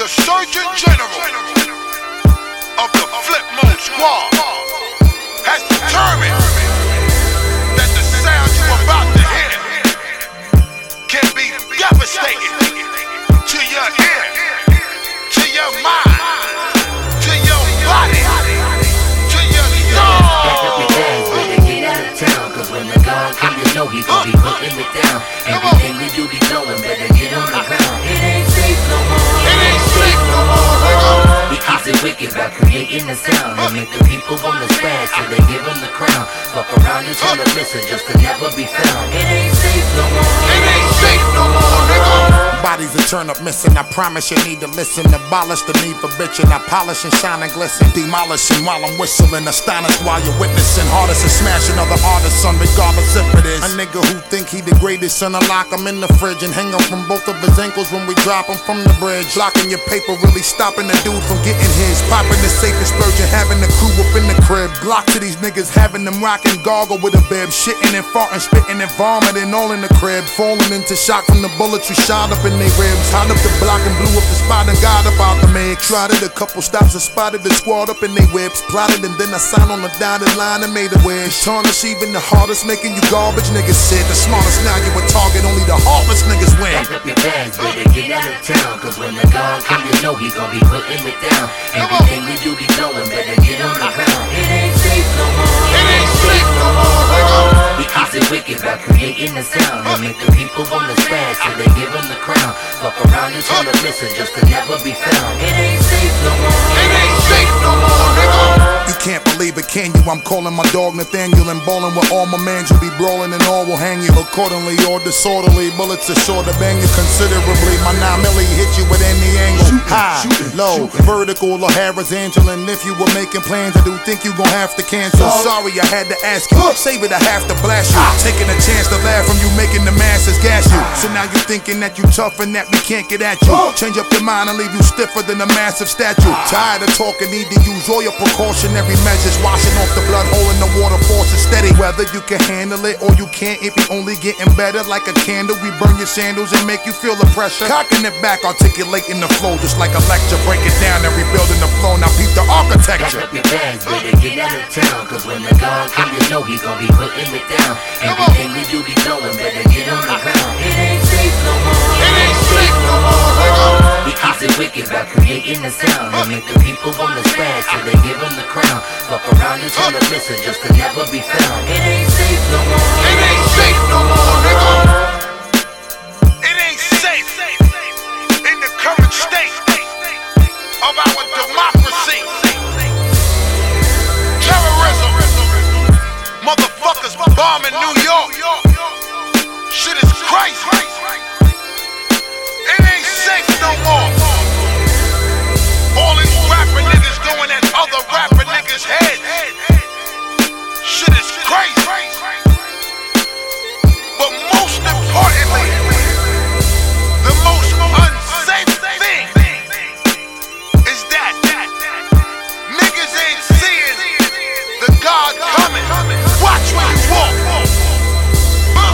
The Surgeon General of the Flip Mode Squad has determined that the sound you're about to hear can be devastating to your ear, to your mind, to your body, to your soul. Get out of town, cause when the God come, you know he gon' be putting it down. Everything we do be blowing, better get on the ground. It ain't safe no more. It ain't safe no more, nigga. He keeps it wicked by creating the sound and make the people wanna spaz till they give him the crown. Fuck around and tell them listen just to never be found. It ain't safe no more. It ain't safe no more, nigga. Bodies that turn up missing, I promise you need to listen. Abolish the need for bitching, I polish and shine and glisten. Demolishing while I'm whistling, astonished while you're witnessing. Hardest is smashing other artists, son, regardless if it is a nigga who think he the greatest, son. I lock him in the fridge and hang him from both of his ankles when we drop him from the bridge. Locking your paper, really stopping the dude from getting his. Popping the safe explosion, having the crew up in the crib. Glock to these niggas, having them rocking gargle with a bib. Shitting and farting, spitting and vomiting all in the crib. Falling into shock from the bullets we shot up in their ribs. Hot up the block and blew up the spot and got up out the mix. Tried it a couple stops and spotted the squad up in their whips. Plotted and then I signed on the dotted line and made a wish. Tarnish even the hardest, making you garbage niggas sit. The smartest now you a target, only the heartless niggas win. Pack up your bags, better get out of town, cause when the God come, you know he gon' be putting it down. Everything we do be blowing, better get on the ground. It ain't safe no more. It ain't safe no more, nigga. He keeps it wicked by creating the sound and make the people wanna spaz till they give him the crown. Fuck around and tell them listen just to never be found. It ain't safe no more. It ain't safe no more, nigga. You can't believe it, can you? I'm calling my dog Nathaniel and ballin' with all my mans. You be brawling and all will hang you accordingly or disorderly. Bullets are sure to bang you considerably. My 9 milli hit you at any angle. High, low, vertical or horizontal. And if you were making plans, I do think you gon' have to cancel. Sorry, I had to ask you. Save it, I have to blast you. Taking a chance to laugh from you, making the masses gas you. So now you thinking that you tough and that we can't get at you. Change up your mind and leave you stiffer than a massive statue. Tired of talking, need to use all your precautionary measures. Washing off the blood hole in the water, force it steady. Whether you can handle it or you can't, it be only getting better. Like a candle, we burn your sandals and make you feel the pressure. Cocking it back, articulating the flow just like a lecture. Break it down and rebuilding the flow. Now peep the architecture. Pack up your bags, better get out of town, cause when the God come, you know he gon' be putting it down. Everything we do be blowing, better get on the ground. It ain't safe no more. It ain't safe no more, nigga. He keeps it wicked by creating the sound and make the people wanna spaz till they give him the crown. Fuck around and tell them listen just to never be found. It ain't safe no more. It ain't safe no more, nigga. It ain't safe in the current state of our democracy. Terrorism, motherfuckers bombing New York. Shit is crazy.